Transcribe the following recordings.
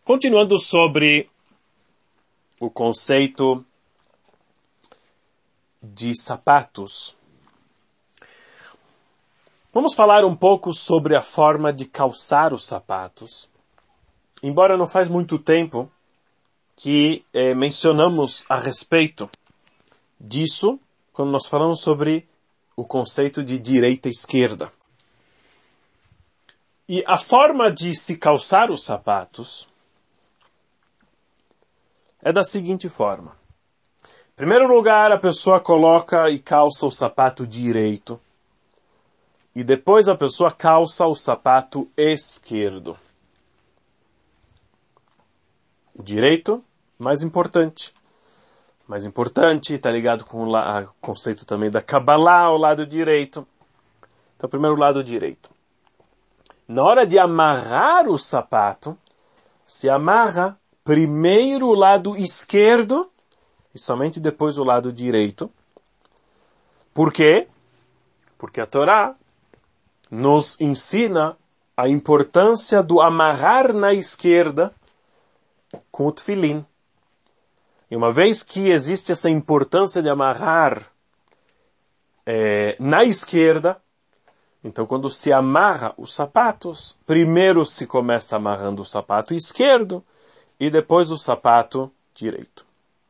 Continuando sobre o conceito de sapatos, vamos falar um pouco sobre a forma de calçar os sapatos. Embora não faz muito tempo que mencionamos a respeito disso, quando nós falamos sobre o conceito de direita e esquerda. E a forma de se calçar os sapatos é da seguinte forma. Em primeiro lugar, a pessoa coloca e calça o sapato direito. E depois a pessoa calça o sapato esquerdo. O direito, mais importante. Mais importante, está ligado com o conceito também da Kabbalah, o lado direito. Então, primeiro o lado direito. Na hora de amarrar o sapato, se amarra primeiro o lado esquerdo e somente depois o lado direito. Por quê? Porque a Torá nos ensina a importância do amarrar na esquerda com o tefilim. E uma vez que existe essa importância de amarrar na esquerda, então quando se amarra os sapatos, primeiro se começa amarrando o sapato esquerdo e depois o sapato direito.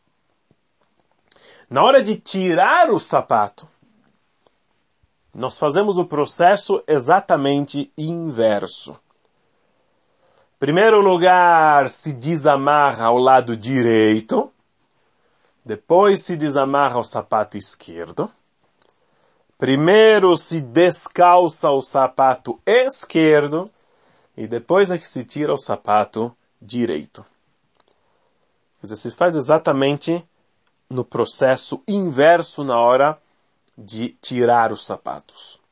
Na hora de tirar o sapato, nós fazemos o processo exatamente inverso. Em primeiro lugar, se desamarra ao lado direito, depois se desamarra o sapato esquerdo, primeiro se descalça o sapato esquerdo e depois é que se tira o sapato direito. Quer dizer, se faz exatamente no processo inverso na hora de tirar os sapatos.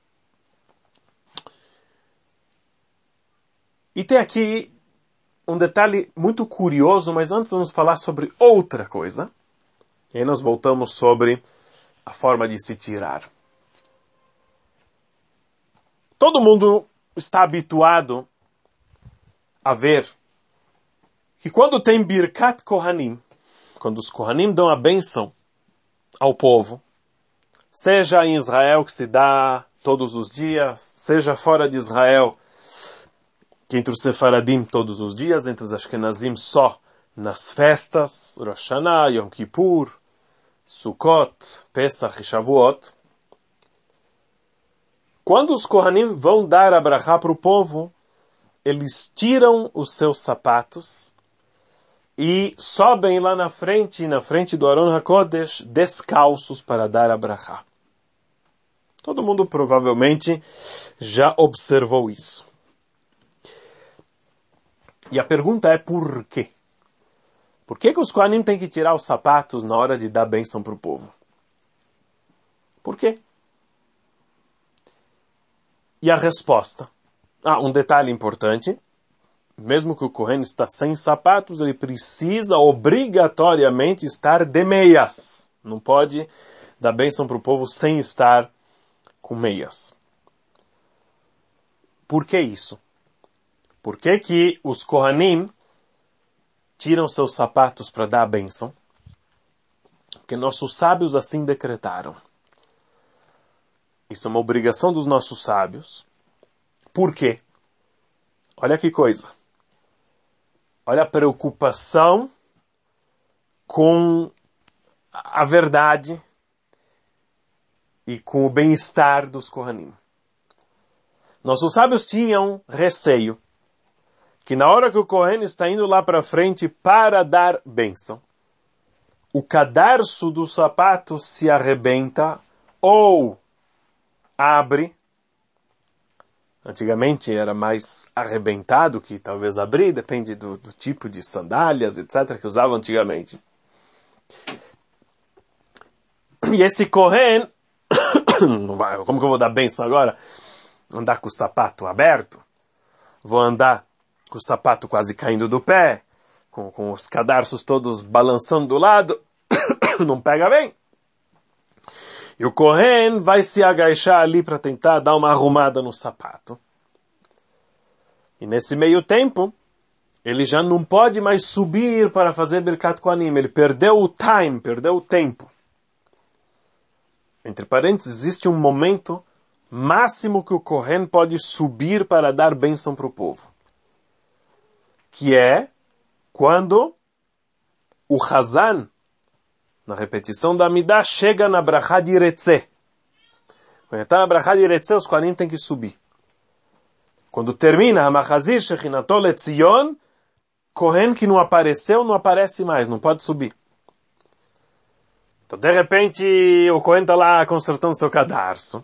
E tem aqui um detalhe muito curioso, mas antes vamos falar sobre outra coisa. E aí nós voltamos sobre a forma de se tirar. Todo mundo está habituado a ver que quando tem Birkat Kohanim, quando os Kohanim dão a bênção ao povo, seja em Israel que se dá todos os dias, seja fora de Israel, que entre os Sefaradim todos os dias, entre os Ashkenazim só nas festas, Rosh Hashanah, Yom Kippur, Sukkot, Pesach e Shavuot. Quando os Kohanim vão dar a brachá para o povo, eles tiram os seus sapatos e sobem lá na frente do Aron HaKodesh, descalços para dar a brachá. Todo mundo provavelmente já observou isso. E a pergunta é por quê? Por que os Kohanim têm que tirar os sapatos na hora de dar bênção para o povo? Por quê? E a resposta? Um detalhe importante. Mesmo que o Kohen está sem sapatos, ele precisa obrigatoriamente estar de meias. Não pode dar bênção para o povo sem estar com meias. Por que isso? Por que os Kohanim tiram seus sapatos para dar a bênção? Porque nossos sábios assim decretaram. Isso é uma obrigação dos nossos sábios. Por quê? Olha que coisa. Olha a preocupação com a verdade e com o bem-estar dos Kohanim. Nossos sábios tinham receio que na hora que o Kohen está indo lá para frente para dar bênção, o cadarço do sapato se arrebenta ou abre. Antigamente era mais arrebentado que talvez abrir, depende do tipo de sandálias, etc., que usavam antigamente. E esse Kohen, como que eu vou dar bênção agora? Andar com o sapato aberto? Vou andar com o sapato quase caindo do pé? Com os cadarços todos balançando do lado? Não pega bem. E o Kohen vai se agachar ali para tentar dar uma arrumada no sapato. E nesse meio tempo, ele já não pode mais subir para fazer Birkat Kohanim. Ele perdeu o time, perdeu o tempo. Entre parênteses, existe um momento máximo que o Kohen pode subir para dar bênção para o povo. Que é quando o Hazan, na repetição da Amidah, chega na Brachá de Iretzeh. Quando está na Brachá de Iretzeh, os Kohanim têm que subir. Quando termina a Machazir Shechinato Letzion, Kohen que não apareceu, não aparece mais, não pode subir. Então, de repente, o Kohen está lá consertando seu cadarço.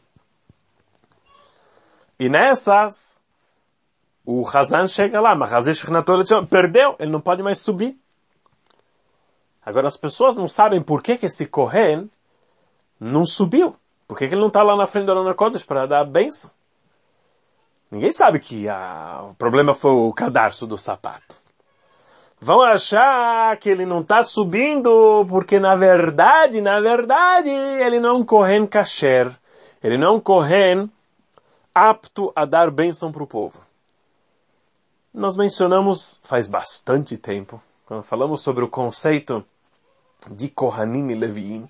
E nessas, o Hazan chega lá, Machazir Shechinato Letzion, perdeu, ele não pode mais subir. Agora, as pessoas não sabem por que esse Kohen não subiu. Por que ele não está lá na frente do Aron HaKodesh para dar a bênção? Ninguém sabe que o problema foi o cadarço do sapato. Vão achar que ele não está subindo porque, na verdade, ele não é um Kohen kasher. Ele não é um Kohen apto a dar bênção para o povo. Nós mencionamos faz bastante tempo, quando falamos sobre o conceito de Kohanim e Leviim,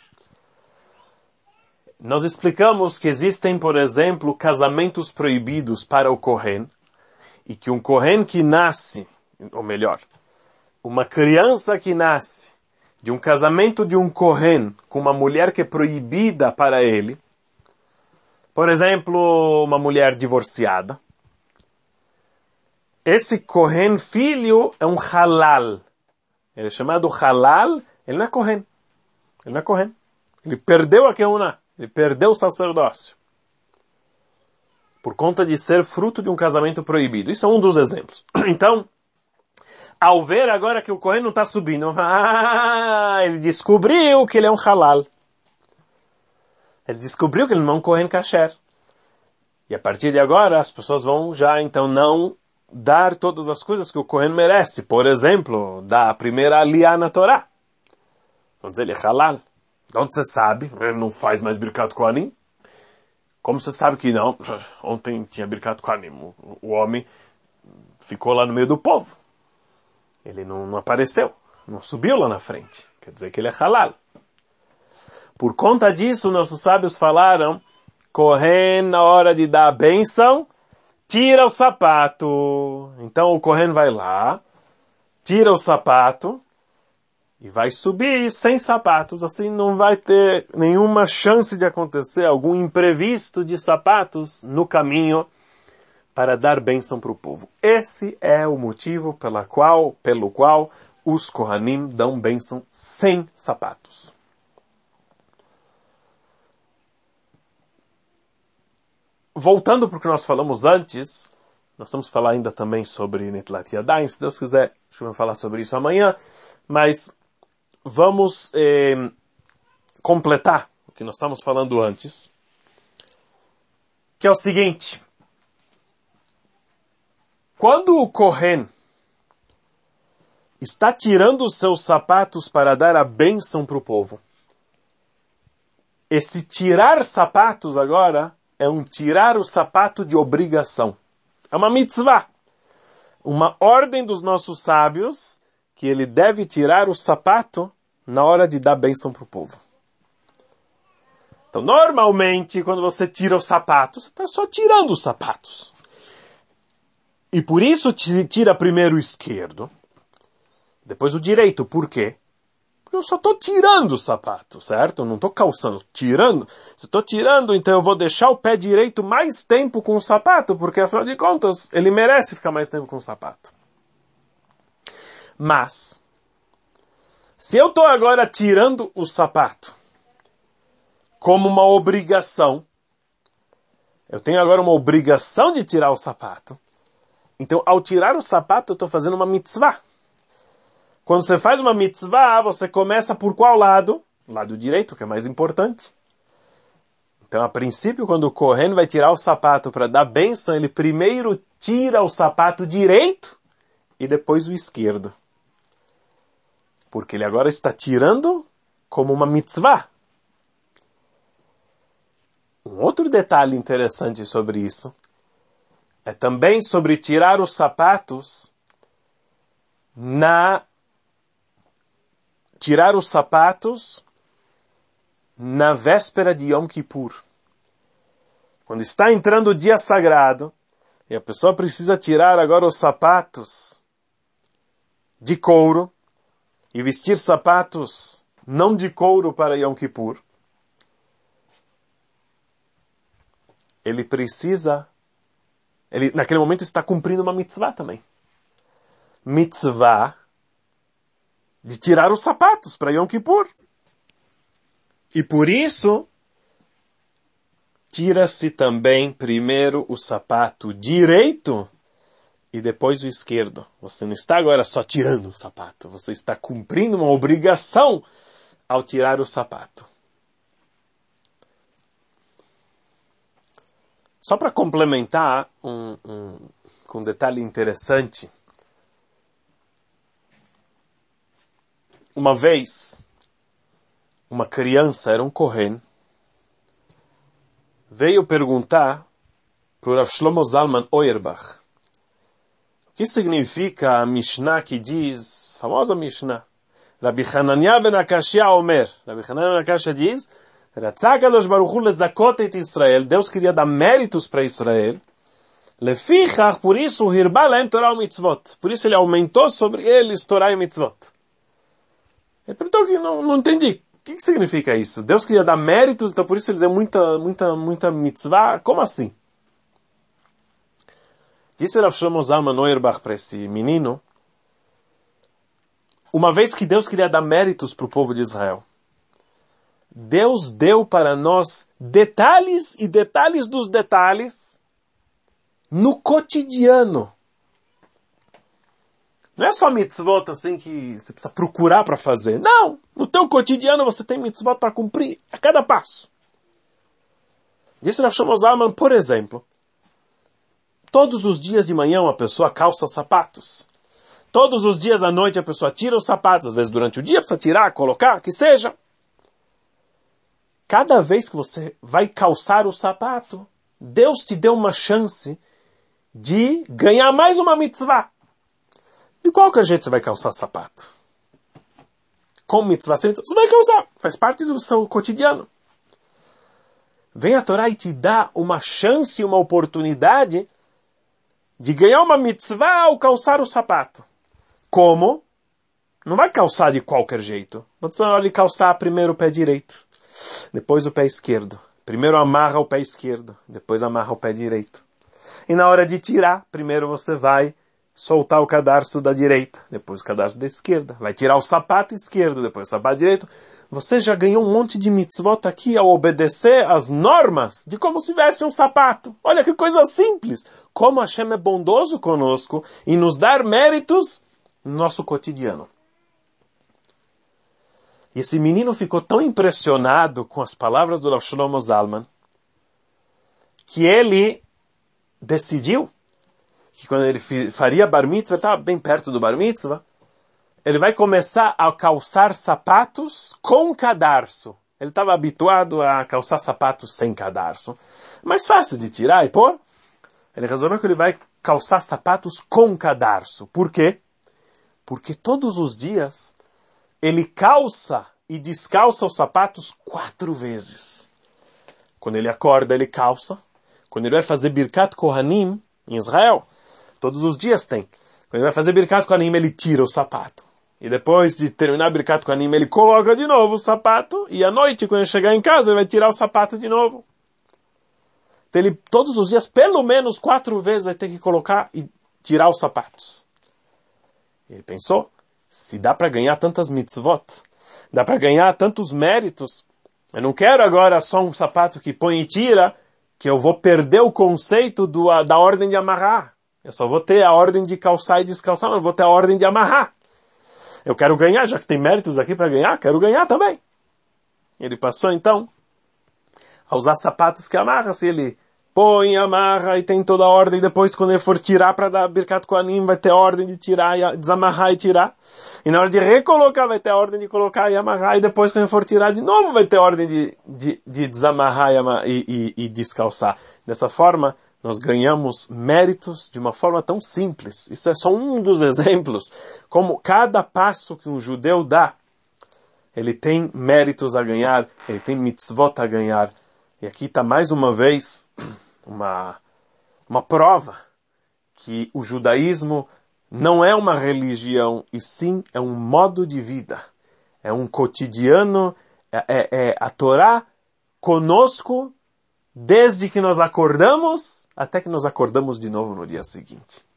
nós explicamos que existem, por exemplo, casamentos proibidos para o Kohen, e que um Kohen que nasce, ou melhor, uma criança que nasce de um casamento de um Kohen com uma mulher que é proibida para ele, por exemplo, uma mulher divorciada, esse Kohen filho é um halal. Ele é chamado halal, ele não é Kohen. Ele não é Kohen. Ele perdeu a Keuná. Ele perdeu o sacerdócio. Por conta de ser fruto de um casamento proibido. Isso é um dos exemplos. Então, ao ver agora que o Kohen não está subindo, ele descobriu que ele é um halal. Ele descobriu que ele não é um Kohen kasher. E a partir de agora, as pessoas vão já, então, não dar todas as coisas que o Kohen merece. Por exemplo, dar a primeira aliyah na Torá. Vamos dizer, ele é halal. De onde você sabe? Ele não faz mais Birkat Kohanim? Como você sabe que não? Ontem tinha Birkat Kohanim. O homem ficou lá no meio do povo. Ele não apareceu. Não subiu lá na frente. Quer dizer que ele é halal. Por conta disso, nossos sábios falaram, Kohen, na hora de dar a bênção, tira o sapato. Então o Kohen vai lá, tira o sapato, e vai subir sem sapatos. Assim não vai ter nenhuma chance de acontecer algum imprevisto de sapatos no caminho para dar bênção para o povo. Esse é o motivo pelo qual os Kohanim dão bênção sem sapatos. Voltando para o que nós falamos antes, nós vamos falar ainda também sobre Netilat Yadayim. Se Deus quiser, acho que eu falar sobre isso amanhã, mas vamos completar o que nós estamos falando antes, que é o seguinte. Quando o Kohen está tirando os seus sapatos para dar a bênção para o povo, esse tirar sapatos agora é um tirar o sapato de obrigação. É uma mitzvah. Uma ordem dos nossos sábios que ele deve tirar o sapato na hora de dar bênção para o povo. Então, normalmente, quando você tira os sapatos, você está só tirando os sapatos. E por isso tira primeiro o esquerdo, depois o direito. Por quê? Porque eu só estou tirando o sapato, certo? Eu não estou calçando, tirando. Se estou tirando, então eu vou deixar o pé direito mais tempo com o sapato, porque afinal de contas, ele merece ficar mais tempo com o sapato. Mas, se eu estou agora tirando o sapato como uma obrigação, eu tenho agora uma obrigação de tirar o sapato, então ao tirar o sapato eu estou fazendo uma mitzvah. Quando você faz uma mitzvah, você começa por qual lado? Lado direito, que é mais importante. Então, a princípio, quando o Kohen vai tirar o sapato para dar bênção, ele primeiro tira o sapato direito e depois o esquerdo. Porque ele agora está tirando como uma mitzvah. Um outro detalhe interessante sobre isso é também sobre tirar os sapatos tirar os sapatos na véspera de Yom Kippur. Quando está entrando o dia sagrado, e a pessoa precisa tirar agora os sapatos de couro, e vestir sapatos não de couro para Yom Kippur, ele naquele momento está cumprindo uma mitzvah também. Mitzvah de tirar os sapatos para Yom Kippur. E por isso, tira-se também primeiro o sapato direito e depois o esquerdo. Você não está agora só tirando o sapato, você está cumprindo uma obrigação ao tirar o sapato. Só para complementar com um detalhe interessante. Uma vez, uma criança, era um Kohen, veio perguntar para o Rav Shlomo Zalman Auerbach o que significa a Mishnah que diz, famosa Mishnah, Rabbi Hanania ben Akashia Omer, Rabbi Hanania ben Akashia diz, Ratzah Kadosh Baruch Hu lezakot et Israel, Deus queria dar méritos para Israel, lefichach, por isso, hirba lahem Torah u'mitzvot, por isso ele aumentou sobre eles Torah e mitzvot. Ele perguntou que não entendi. O que significa isso? Deus queria dar méritos, então por isso ele deu muita mitzvah? Como assim? Disse Rav Shlomo Zalman Auerbach para esse menino, uma vez que Deus queria dar méritos para o povo de Israel, Deus deu para nós detalhes e detalhes dos detalhes no cotidiano. Não é só mitzvot assim que você precisa procurar para fazer. Não! No teu cotidiano você tem mitzvot para cumprir a cada passo. Disse Rav Shlomo Zalman, por exemplo, todos os dias de manhã uma pessoa calça sapatos. Todos os dias à noite a pessoa tira os sapatos. Às vezes durante o dia precisa tirar, colocar, que seja. Cada vez que você vai calçar o sapato, Deus te deu uma chance de ganhar mais uma mitzvah. De qualquer jeito você vai calçar sapato. Com mitzvah, sem mitzvah, você vai calçar. Faz parte do seu cotidiano. Vem a Torá e te dá uma chance, uma oportunidade de ganhar uma mitzvah ao calçar o sapato. Como? Não vai calçar de qualquer jeito. Você vai calçar primeiro o pé direito, depois o pé esquerdo. Primeiro amarra o pé esquerdo, depois amarra o pé direito. E na hora de tirar, primeiro você vai soltar o cadarço da direita, depois o cadarço da esquerda. Vai tirar o sapato esquerdo, depois o sapato direito. Você já ganhou um monte de mitzvot aqui ao obedecer às normas de como se veste um sapato. Olha que coisa simples. Como Hashem é bondoso conosco e nos dar méritos no nosso cotidiano. E esse menino ficou tão impressionado com as palavras do Rav Shlomo Zalman que ele decidiu que quando ele faria bar mitzvah, ele estava bem perto do bar mitzvah, ele vai começar a calçar sapatos com cadarço. Ele estava habituado a calçar sapatos sem cadarço. Mais fácil de tirar e pôr. Ele resolveu que ele vai calçar sapatos com cadarço. Por quê? Porque todos os dias ele calça e descalça os sapatos 4 vezes. Quando ele acorda, ele calça. Quando ele vai fazer Birkat Kohanim em Israel, todos os dias tem. Quando ele vai fazer Birkat Kohanim, ele tira o sapato. E depois de terminar Birkat Kohanim, ele coloca de novo o sapato. E à noite, quando ele chegar em casa, ele vai tirar o sapato de novo. Então ele, todos os dias, pelo menos 4 vezes, vai ter que colocar e tirar os sapatos. Ele pensou, se dá para ganhar tantas mitzvot, dá para ganhar tantos méritos, eu não quero agora só um sapato que põe e tira, que eu vou perder o conceito da ordem de amarrar. Eu só vou ter a ordem de calçar e descalçar, mas eu vou ter a ordem de amarrar. Eu quero ganhar, já que tem méritos aqui para ganhar, quero ganhar também. Ele passou então a usar sapatos que amarra, se ele põe, amarra e tem toda a ordem, depois quando ele for tirar para dar Birkat Kohanim, vai ter a ordem de tirar, e desamarrar e tirar. E na hora de recolocar, vai ter a ordem de colocar e amarrar, e depois quando ele for tirar de novo, vai ter a ordem de desamarrar e descalçar. Dessa forma, nós ganhamos méritos de uma forma tão simples. Isso é só um dos exemplos. Como cada passo que um judeu dá, ele tem méritos a ganhar, ele tem mitzvot a ganhar. E aqui está mais uma vez uma prova que o judaísmo não é uma religião, e sim é um modo de vida. É um cotidiano, é a Torá conosco desde que nós acordamos até que nós acordamos de novo no dia seguinte.